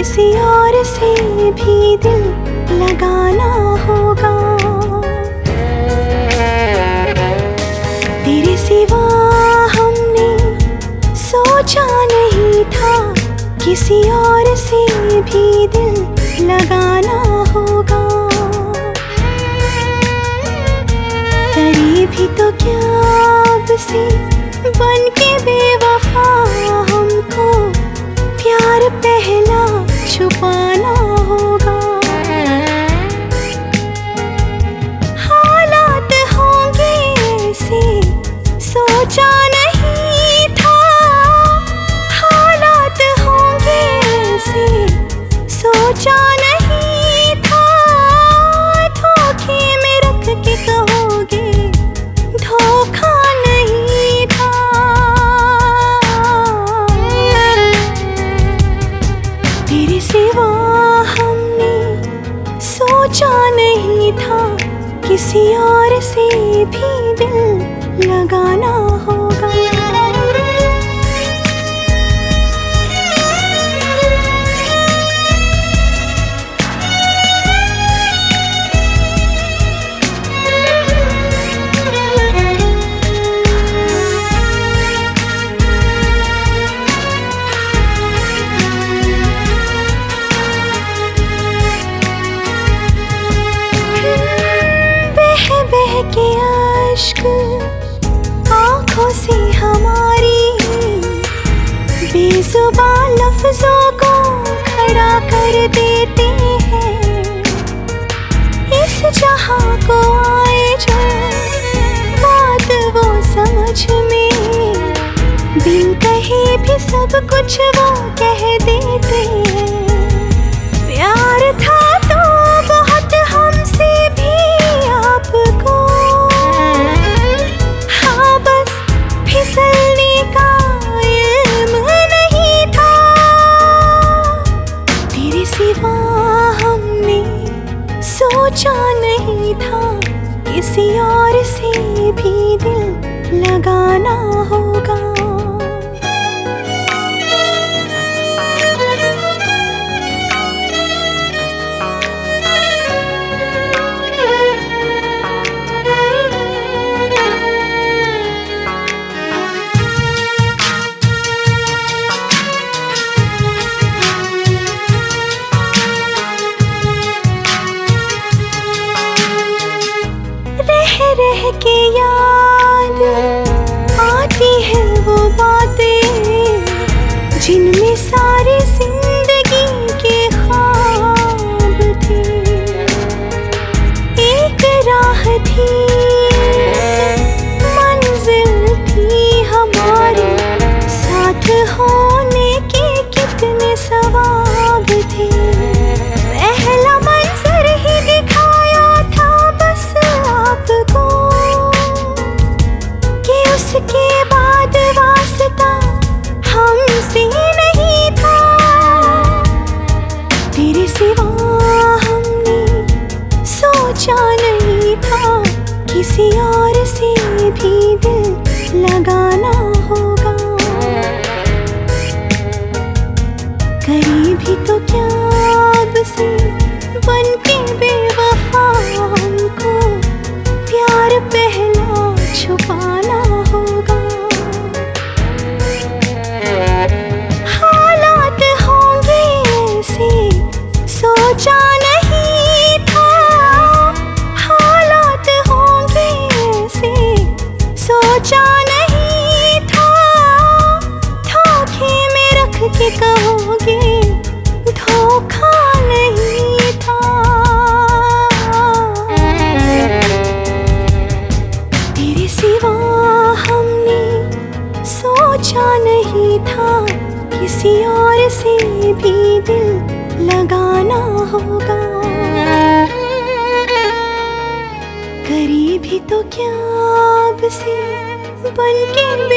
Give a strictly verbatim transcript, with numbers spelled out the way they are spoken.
किसी और से भी दिल लगाना होगा। तेरे सिवा हमने सोचा नहीं था, किसी और से भी दिल लगाना होगा। करे भी तो क्या अब से बन के बेवफा, हमको प्यार पहला छुपाना होगा। हालात होंगे ऐसे सोचा नहीं था, हालात होंगे ऐसे सोचा नहीं था। धोखे में रख के कहोगे धोखा नहीं था। तेरे सिवा हमने सोचा नहीं था, किसी और से भी दिल लगाना होगा। के अश्क आँखों से हमारी बेजुबान लफ्जों को खड़ा कर देते हैं। इस जहां को आए जो बात वो समझ में, बिन कहे भी सब कुछ वो कह देते हैं। प्यार था तो बहुत हमसे भी आपको, हाँ बस फिसलने का इल्म नहीं था। तेरे सिवा हमने सोचा नहीं था, किसी और से भी दिल लगाना होगा। रह के याद आती है वो बातें, जिनमें सारी जिंदगी के ख्वाब थे। एक राह थी, मंजिल थी हमारी, साथ होने के कितने सवाब थे। पहला मंजर ही दिखाया था बस आपको, कि उसके बाद वास्ता हमसे नहीं था। तेरे सिवा हमने सोचा नहीं था, किसी और से भी दिल लगाना होगा। करी भी तो क्या अब से बन के बेवफा, हमको प्यार पहला छुपाना होगा। हालात होंगे ऐसे सोचा नहीं था, हालात होंगे ऐसे सोचा नहीं था। धोखे में रख के कहोगे धोखा नहीं था। तेरे सिवा हमने सोचा नहीं था, किसी और से भी दिल लगाना होगा। करी भी तो क्या अब से बन के